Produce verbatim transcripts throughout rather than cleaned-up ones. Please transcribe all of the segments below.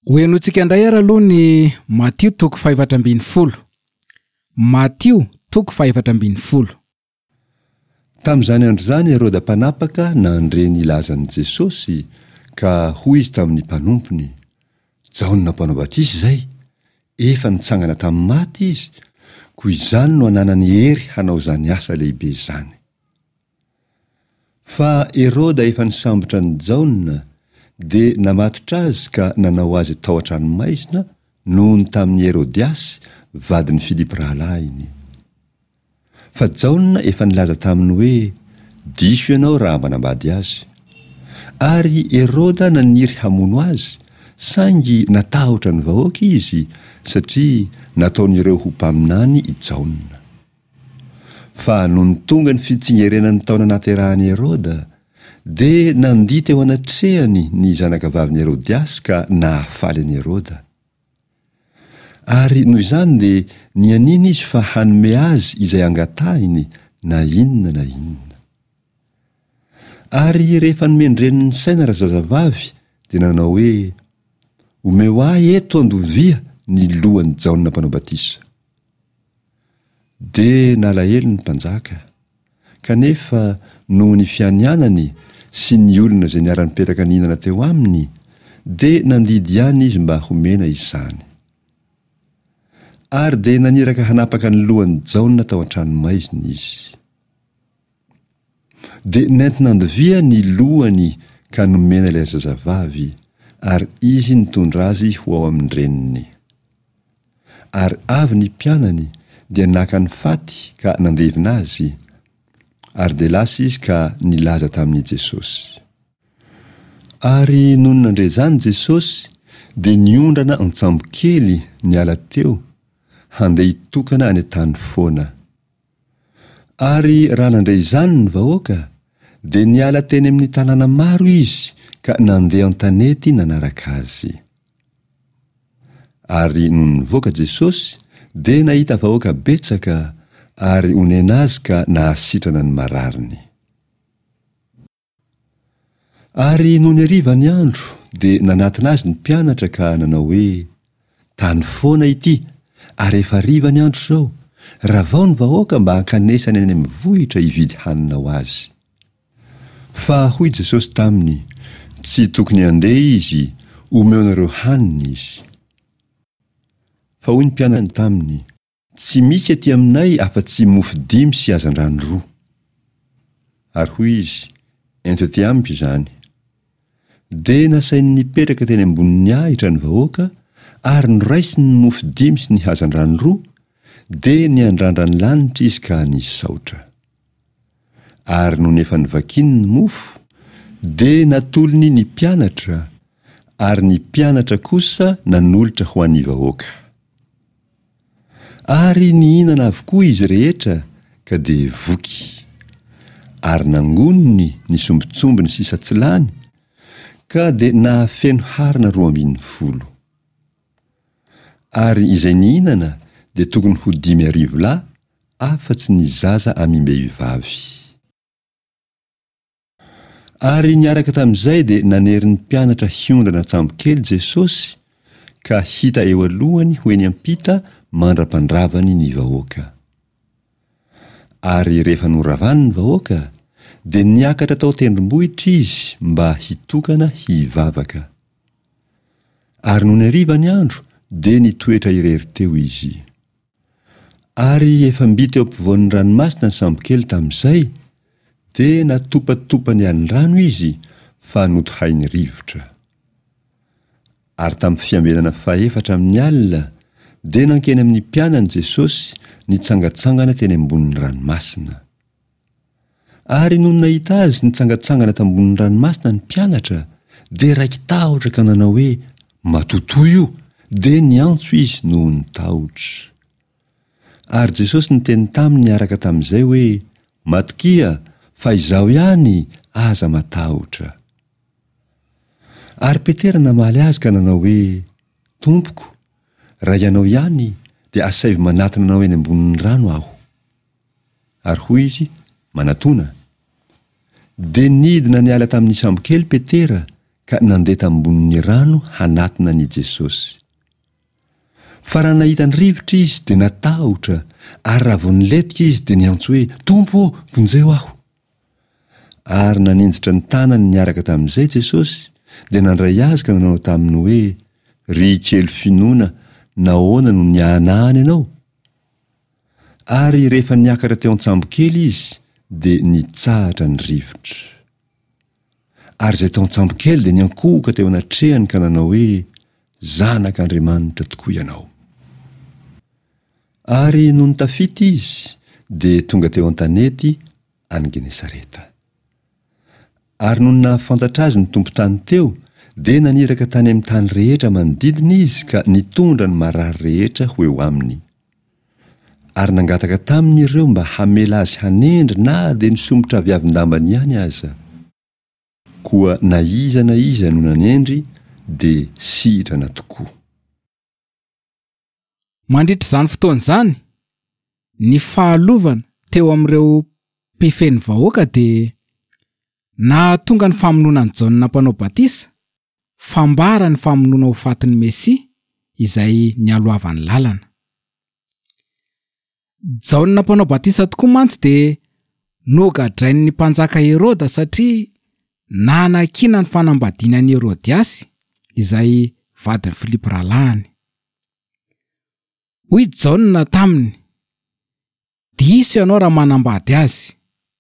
Hoenontsika indray ara aloha ny Matio toko fahaefatra ambin'ny folo. Matio toko fahaefatra ambin'ny folo. Tamin'izany andro zany Herôda mpanapaka nandreny ilazan'i Jesosy ka hoy izy tamin'ny mpanompony: Jaona mpanao batisy izay, efa nitsangana tamin'ny maty izy, koa izany no ananany hery hanao izany asa lehibe izany. Fa Herôda efa nisambotra ny Jaona dia namatotra azy ka nanao azy tao an-tranomaizina noho ny tamin'ny Herodiasy vadin'ny Filipy rahalahiny. Fa Jaona efa nilaza taminy hoe diso ianao raha manambady azy. Ary Herôda naniry hamono azy, saingy natahotra ny vahoaka izy satria nataon'ireo ho mpaminany i Jaona. Fa noho ny tonga ny fitsingerenan'ny taona naterahany Herôda, dia nandihy teo anatrehany ny zanakavaviny Herodiasy ka nahafaly an'i Herôda. Ary noho izany dia nianina izy fa hanome azy izay angatahiny na inona na inona. Ary rehefa nomendreniny saina razazavavy dia nanao hoe: omeo ahy eto andovia ny lohan'ny Jaona mpanao batisa. Dia nalahelo ny mpanjaka, kanefa noho ny fianianany sy ny olona izay niara-nipetraka nihinana teo aminy, dia nandidy ihany izy mba homena izany. Ary dia naniraka hanapaka ny lohan'ny Jaona tao an-tranomaizina izy. Dia nenti nandovia ny lohany ka nomena ilay zazavavy, ary izy nitondra azy ho ao amin'ny reniny. Ary avy ny mpianany dia naka ny faty ka nandevina azy, ary dia lasa izy ka nilaza tamin'i Jesosy. Ary noho nandre zany Jesosy dia niondrana an-tsambo kely niala teo handeha hitokana any an-tany foana. Ary raha nandray izany ny vahoaka dia niala teny amin'ny tanàna maro izy ka nandeha an-tanety nanaraka azy. Ary noho nivoaka Jesosy dia nahita vahoaka betsaka ary onena azy ka nahasitrana ny marariny. Ary noho ny hariva ny andro dia nanatina azy ny mpianatra ka nanao hoe: tany foana ity, ary efa hariva ny andro zao, raha vao ny vahoaka mba hankanesany any amin'ny vohitra hividy hanina ho azy. Fa hoy Jesosy taminy: tsy tokony handeha izy, omeonareo hanina izy. Fa hoy ny mpianany taminy: tsy misy aty aminay afa-tsy mofo dimy sy hazan-drano roa. Ary hoy izy: ento aty amiko izany. Dia nasainy nipetraka teny ambonin'ny ahitra ny vahoaka, ary noraisiny ny mofo dimy sy ny hazan-drano roa, dia niandrandra ny lanitra izy ka nisaotra. Ary noho nefa nivakiny ny mofo, dia natolony ny mpianatra, ary ny mpianatra kosa nanolotra ho an'ny vahoaka. Ary nihinana avokoa izy rehetra ka dia voky, ary nangonony ny sombitsombiny sy satsilany, ka dia nahafeno harina roa ambin'ny folo. Ary izay nihinana dia tokony ho dimy arivo lahy, afa-tsy ny zaza amim-behivavy. Ary niaraka tamin'izay dia nanery ny mpianatra hiondana an-tsambo kely Jesosy, ka hita eo alohany ho eny ampita mandra-pandravany ny vahoaka. Ary rehefa noravany ny vahoaka dia niakatra tao tendrombohitra izy mba hitokana hivavaka. Ary noho ny hariva ny andro dia nitoetra irery teo izy. Ary efa mbita eo ampovoan'ny ranomasina ny sambo kely tamin'izay, dia natopatopany any rano izy fa notohainy rivotra. Ary tamin'ny fiambenana fahaefatra amin'ny alina dia nankeny amin'ny mpianany Jesosy nitsangatsangana teny ambonin'ny ranomasina. Ary noho nahita azy nitsangatsangana tambonin'ny ranomasina ny mpianatra, dia raiky tahotra ka nanao hoe: matotoy io, dia niantso izy noho ny tahotra. Ary Jesosy niteny taminy niaraka tamin'izay hoe: matokia, fa izaho ihany, aza matahotra. Ary Petera namaly azy ka nanao hoe: Tompoko, raha ianao ihany dia asaivy manatina anao eny ambonin'ny rano aho. Ary hoy izy: manatona. Dia nidina niala tamin'ny sambo kely Petera ka nandeha tambonin'ny rano hanatina ny Jesosy. Fa raha nahita ny rivotra izy dia natahotra, ary raha vao niletika izy dia niantso hoe Tompo, vonjeo aho. Ary nanenjitra ny tanany niaraka tamin'izay Jesosy dia nandray azy ka nanao taminy hoe ry kely finoana, nahoana no nianahany ianao? Ary rehefa niakatra teo an-tsambokely izy dia nitsahatra ny rivotra. Ary izay tao an-tsambokely dia niankohoka teo anatrehany ka nanao hoe zanak'Andriamanitra tokoa ianao. Ary no nitafita izy dia tonga teo an-tanety any Genesareta. Ary no nahafantatra azy ny tompo-tany teo dia naniraka tany amin'ny tany rehetra manodidina izy ka nitondra ny marary rehetra ho eo aminy. Ary nangataka taminy ireo mba hamela azy hanendry na dia nisombotra viavin-dambany ihany aza. Koa na iza na iza no nanendry dia sitrana tokoa. Mandritra izany fotoana izany, ny fahalovana teo amin'ireo mpifeny vahoaka dia nahatonga ny famonoana ny Jaona mpanao batisa, fambara ny famonoana ho fatin'ny Mesia izay nialoavany lalana. Jaona mpanao batisa tokoa mantsy dia nogadrain'ny mpanjaka Heroda satria nanakina ny fanambadianan'i Herodiasy izay vadin'ny Filipo ralahany. Hoy Jaona taminy, diso ianao raha manambady azy.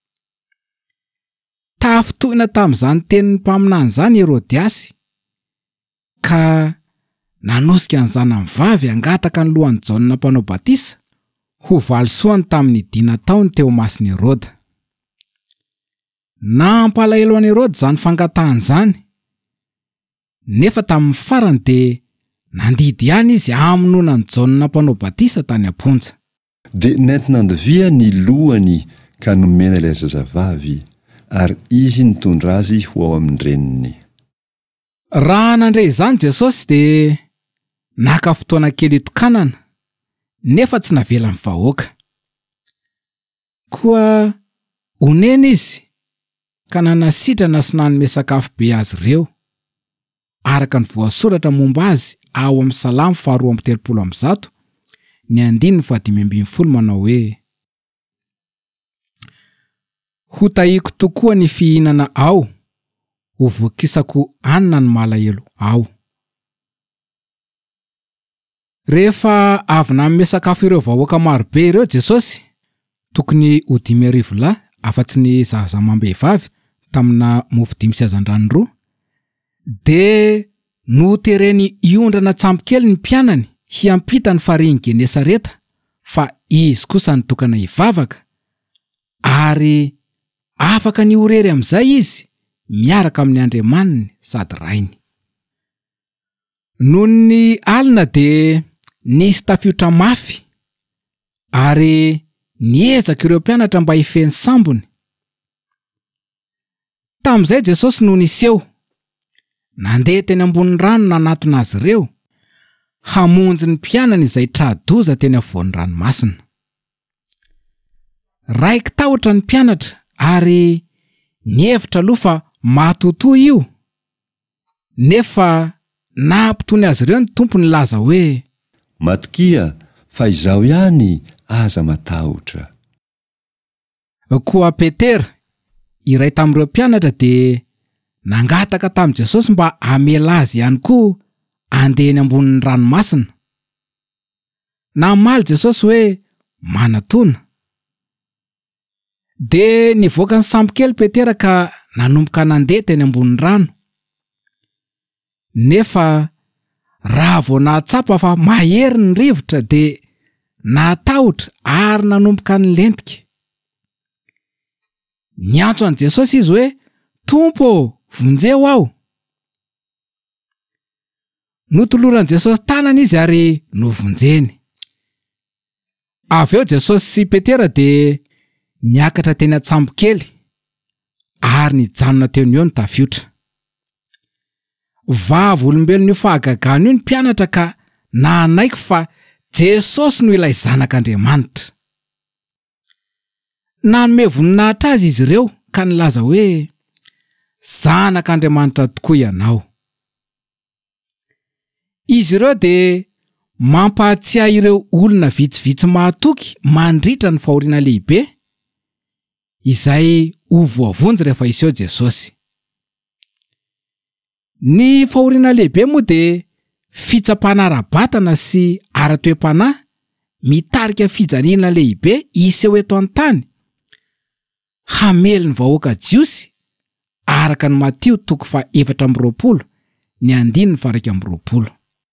Tafitohina tamin'izany tenin'ny mpaminany izany Herodiasy ka nanosika ny zanany vavy angataka ny lohan'ny Jaona mpanao batisa ho valisoany tamin'ny dina taony teo mason'i Heroda. Nampalahelo an'i Heroda izany fangatahany izany, nefa tamin'ny farany dia nandidy ihany izy hamonoana ny Jaona mpanao batisa tany am-ponja. Dia nentinandovia ny lohany ka nomena ilay zazavavy, ary izy nitondra azy ho ao amin'ny reniny. Raha nandray izany Jesosy dia naka fotoana kely itokanana, nefa tsy navela ny vahoaka. Koa onena izy ka nanasitrana sy nanome sakafo be azy ireo, araka ny voasoratra momba azy ao amin'ny Salamo faharoa amby telopolo amby zato, ny andininy fahadimy ambin'ny folo manao hoe ho tahiko tokoa ny fihinana ao, ho voakisako anina ny malahelo ao. Rehefa avy nanome sakafo ireo vahoaka marobe ireo Jesosy, tokony ho dimy arivo lahy afa-tsy ny zaza amam-behivavy tamina mofo dimy sy azan-drano roa, dia notereny iondrana tsambokely ny mpianany hiampita ny fariny Genesareta, fa izy kosa nitokana hivavaka, ary afaka ny horery amin'izay izy miaraka amin'ny andriamaniny sady rainy. Noho ny alina dia nisy tafiotra mafy, ary niezaka ireo mpianatra mba hifeny sambony. Tamin'izay Jesosy no niseho, nandeha teny ambonin'ny rano nanatona azy ireo, hamonjy ny mpianany izay tradoza teny afovoan'ny ranomasina. Raiky tahotra ny mpianatra ary nievitra aloha fa matotoa io, nefa nampitony azy ireo ny tompo nilaza hoe matokia, fa izaho ihany aza matahotra. Koa Petera, iray tamin'ireo mpianatra dia nangataka tamin'i Jesosy mba hamela azy ihany koa andehany ambonin'ny ranomasina. Namaly Jesosy hoe manatona. Dia nivoaka ny sambokely Petera ka nanomboka nandeha teny ambonin'ny rano. Nefa raha vao nahatsapa fa mahery ny rivotra dia natahotra ary nanomboka nilentika. Niantso an Jesosy izy hoe Tompo, vonjeo aho. Notoloran Jesosy tanany izy ary novonjeny. Avy eo Jesosy sy Petera dia niakatra teny an-tsambokely ary nijanona teo eo ny tafiotra. Vavy olombelona io fahagagana io ny mpianatra ka nanaiky fa Jesosy no ilay zanak'Andriamanitra. Nanome voninahitra azy izy ireo ka nilaza hoe zanak'Andriamanitra tokoa ianao. Izy ireo dia mampahatsiahy ireo olona vitsivitsy mahatoky mandritra ny fahoriana lehibe izay ho voavonjy rehefa iseo Jesosy. Ny fahoriana lehibe moa dia fitsapana ara-batana sy ara-toe-panahy mitarika fijaliana lehibe iseo eto an-tany hamely ny vahoaka jiosy araka ny Matio toko fa efatra amby roapolo ny andiny ny faraka amby roapolo.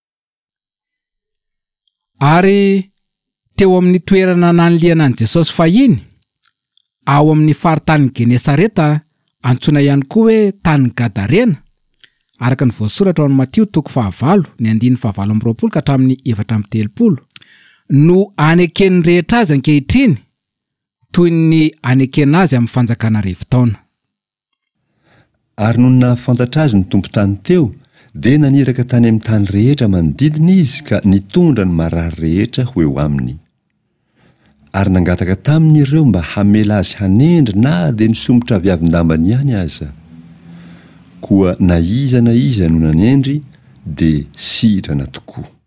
Ary teo amin'ny toerana nanliana an' Jesosy fahiny ao amin'ny faritany Genesareta antsoina ihany koa hoe tany Gadarena araka ny voasoratra ao amin'ny Matio toko fahavalo ny andiny fahavalo amby roapolo ka hatramin'ny efatra amby telopolo no anekeny rehetra azy ankehitriny toy ny anekena azy amin'ny fanjakana rivo-taona. Ary noho nahafantatra azy ny tompo-tany teo dia naniraka tany amin'ny tany rehetra manodidina izy ka nitondra ny marary rehetra ho eo aminy. Ary nangataka tamin'ireo mba hamela azy hanendry na dia nisomotra viavin-dambany ihany aza. Koa na iza na iza no nanendry dia sitrana tokoa.